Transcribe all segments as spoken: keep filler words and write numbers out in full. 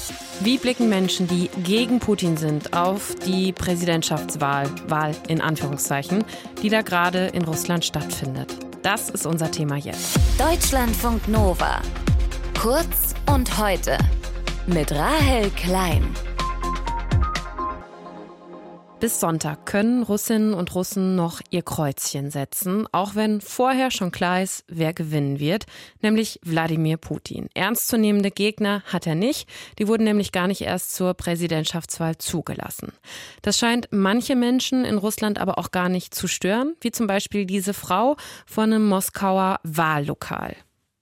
Wie blicken Menschen, die gegen Putin sind, auf die Präsidentschaftswahl, Wahl in Anführungszeichen, die da gerade in Russland stattfindet? Das ist unser Thema jetzt. Deutschlandfunk Nova. Kurz und heute. Mit Rahel Klein. Bis Sonntag können Russinnen und Russen noch ihr Kreuzchen setzen, auch wenn vorher schon klar ist, wer gewinnen wird, nämlich Wladimir Putin. Ernstzunehmende Gegner hat er nicht, die wurden nämlich gar nicht erst zur Präsidentschaftswahl zugelassen. Das scheint manche Menschen in Russland aber auch gar nicht zu stören, wie zum Beispiel diese Frau von einem Moskauer Wahllokal.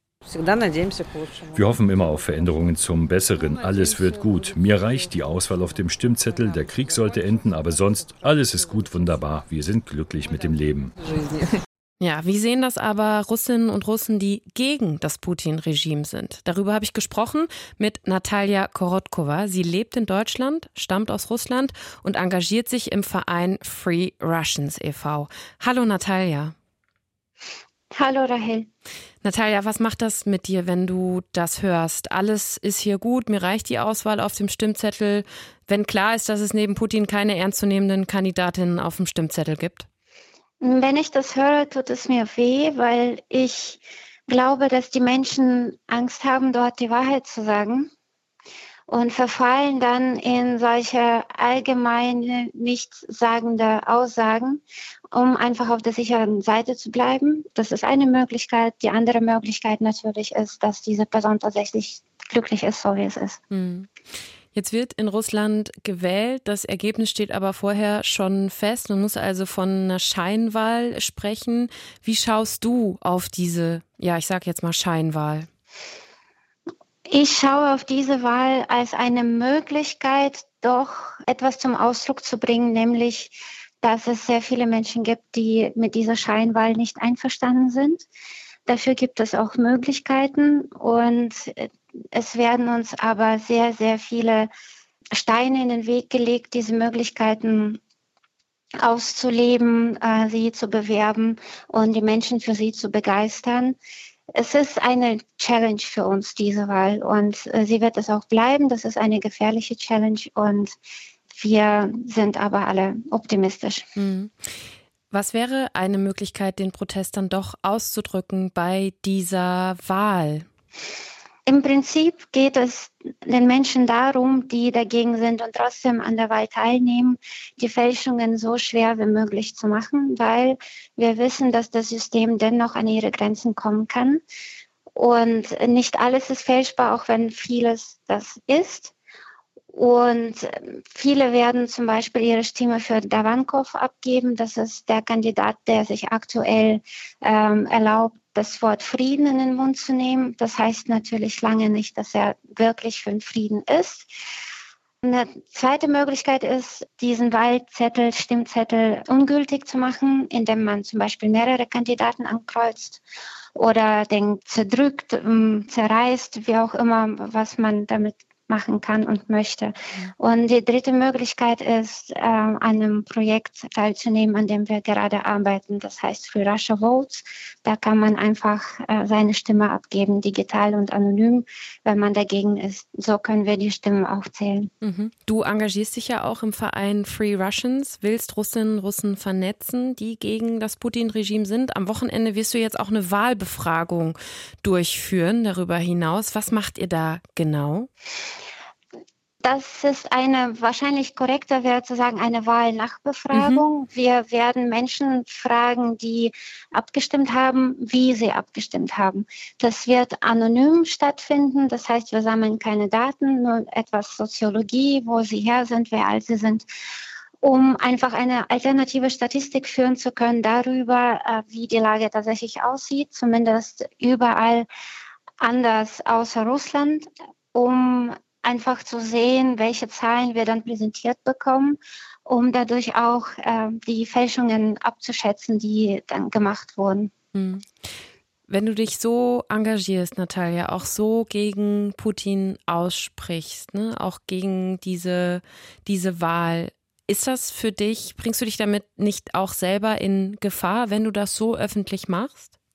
Wir hoffen immer auf Veränderungen zum Besseren. Alles wird gut. Mir reicht die Auswahl auf dem Stimmzettel. Der Krieg sollte enden, aber sonst, alles ist gut, wunderbar. Wir sind glücklich mit dem Leben. Ja, wie sehen das aber Russinnen und Russen, die gegen das Putin-Regime sind? Darüber habe ich gesprochen mit Natalia Korotkova. Sie lebt in Deutschland, stammt aus Russland und engagiert sich im Verein Free Russians e V Hallo Natalia. Hallo Rahel. Natalia, was macht das mit dir, wenn du das hörst? Alles ist hier gut, mir reicht die Auswahl auf dem Stimmzettel, wenn klar ist, dass es neben Putin keine ernstzunehmenden Kandidatinnen auf dem Stimmzettel gibt? Wenn ich das höre, tut es mir weh, weil ich glaube, dass die Menschen Angst haben, dort die Wahrheit zu sagen und verfallen dann in solche allgemeine, nichtssagende Aussagen, um einfach auf der sicheren Seite zu bleiben. Das ist eine Möglichkeit. Die andere Möglichkeit natürlich ist, dass diese Person tatsächlich glücklich ist, so wie es ist. Hm. Jetzt wird in Russland gewählt, das Ergebnis steht aber vorher schon fest. Man muss also von einer Scheinwahl sprechen. Wie schaust du auf diese, ja, ich sage jetzt mal Scheinwahl? Ich schaue auf diese Wahl als eine Möglichkeit, doch etwas zum Ausdruck zu bringen, nämlich, dass es sehr viele Menschen gibt, die mit dieser Scheinwahl nicht einverstanden sind. Dafür gibt es auch Möglichkeiten und es werden uns aber sehr, sehr viele Steine in den Weg gelegt, diese Möglichkeiten auszuleben, äh, sie zu bewerben und die Menschen für sie zu begeistern. Es ist eine Challenge für uns, diese Wahl, und äh, sie wird es auch bleiben. Das ist eine gefährliche Challenge und wir sind aber alle optimistisch. Mhm. Was wäre eine Möglichkeit, den Protest dann doch auszudrücken bei dieser Wahl? Im Prinzip geht es den Menschen darum, die dagegen sind und trotzdem an der Wahl teilnehmen, die Fälschungen so schwer wie möglich zu machen, weil wir wissen, dass das System dennoch an ihre Grenzen kommen kann. Und nicht alles ist fälschbar, auch wenn vieles das ist. Und viele werden zum Beispiel ihre Stimme für Davankov abgeben. Das ist der Kandidat, der sich aktuell ähm, erlaubt, das Wort Frieden in den Mund zu nehmen. Das heißt natürlich lange nicht, dass er wirklich für den Frieden ist. Eine zweite Möglichkeit ist, diesen Wahlzettel, Stimmzettel ungültig zu machen, indem man zum Beispiel mehrere Kandidaten ankreuzt oder den zerdrückt, zerreißt, wie auch immer, was man damit machen kann und möchte. Und die dritte Möglichkeit ist, äh, an einem Projekt teilzunehmen, an dem wir gerade arbeiten. Das heißt Free Russia Votes. Da kann man einfach äh, seine Stimme abgeben, digital und anonym, wenn man dagegen ist. So können wir die Stimmen auch zählen. Mhm. Du engagierst dich ja auch im Verein Free Russians, willst Russinnen und Russen vernetzen, die gegen das Putin-Regime sind. Am Wochenende wirst du jetzt auch eine Wahlbefragung durchführen darüber hinaus. Was macht ihr da genau? Das ist eine, wahrscheinlich korrekter wäre zu sagen, eine Wahlnachbefragung. Mhm. Wir werden Menschen fragen, die abgestimmt haben, wie sie abgestimmt haben. Das wird anonym stattfinden. Das heißt, wir sammeln keine Daten, nur etwas Soziologie, wo sie her sind, wer alt sie sind, um einfach eine alternative Statistik führen zu können darüber, wie die Lage tatsächlich aussieht, zumindest überall anders außer Russland, um einfach zu sehen, welche Zahlen wir dann präsentiert bekommen, um dadurch auch äh, die Fälschungen abzuschätzen, die dann gemacht wurden. Hm. Wenn du dich so engagierst, Natalia, auch so gegen Putin aussprichst, ne, auch gegen diese, diese Wahl, ist das für dich, bringst du dich damit nicht auch selber in Gefahr, wenn du das so öffentlich machst?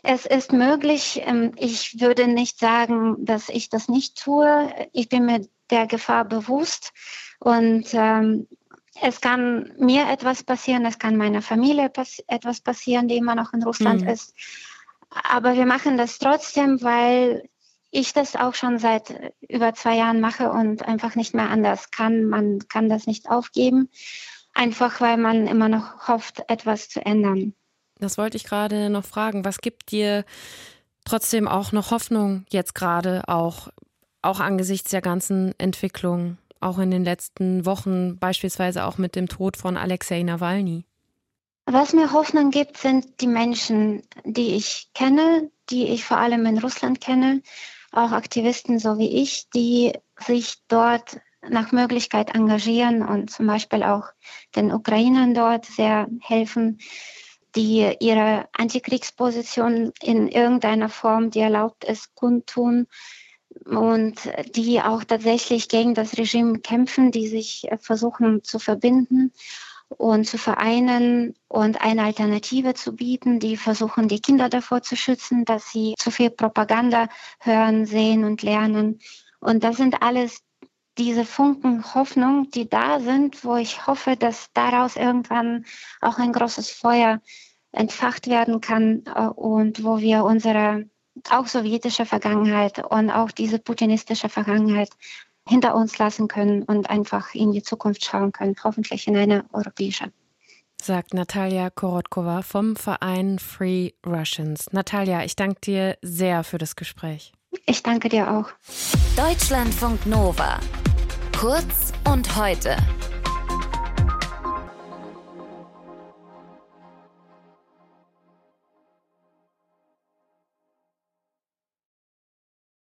Es ist möglich. Ich würde nicht sagen, dass ich das nicht tue. Ich bin mir der Gefahr bewusst und ähm, es kann mir etwas passieren, es kann meiner Familie pass- etwas passieren, die immer noch in Russland mhm. ist. Aber wir machen das trotzdem, weil ich das auch schon seit über zwei Jahren mache und einfach nicht mehr anders kann. Man kann das nicht aufgeben, einfach weil man immer noch hofft, etwas zu ändern. Das wollte ich gerade noch fragen. Was gibt dir trotzdem auch noch Hoffnung jetzt gerade, auch, auch angesichts der ganzen Entwicklung, auch in den letzten Wochen, beispielsweise auch mit dem Tod von Alexei Nawalny? Was mir Hoffnung gibt, sind die Menschen, die ich kenne, die ich vor allem in Russland kenne, auch Aktivisten so wie ich, die sich dort nach Möglichkeit engagieren und zum Beispiel auch den Ukrainern dort sehr helfen, die ihre Antikriegsposition in irgendeiner Form, die erlaubt ist, kundtun und die auch tatsächlich gegen das Regime kämpfen, die sich versuchen zu verbinden und zu vereinen und eine Alternative zu bieten, die versuchen, die Kinder davor zu schützen, dass sie zu viel Propaganda hören, sehen und lernen. Und das sind alles diese Funken Hoffnung, die da sind, wo ich hoffe, dass daraus irgendwann auch ein großes Feuer entfacht werden kann und wo wir unsere auch sowjetische Vergangenheit und auch diese putinistische Vergangenheit hinter uns lassen können und einfach in die Zukunft schauen können, hoffentlich in eine europäische. Sagt Natalia Korotkova vom Verein Free Russians. Natalia, ich danke dir sehr für das Gespräch. Ich danke dir auch. Deutschlandfunk Nova. Kurz und heute.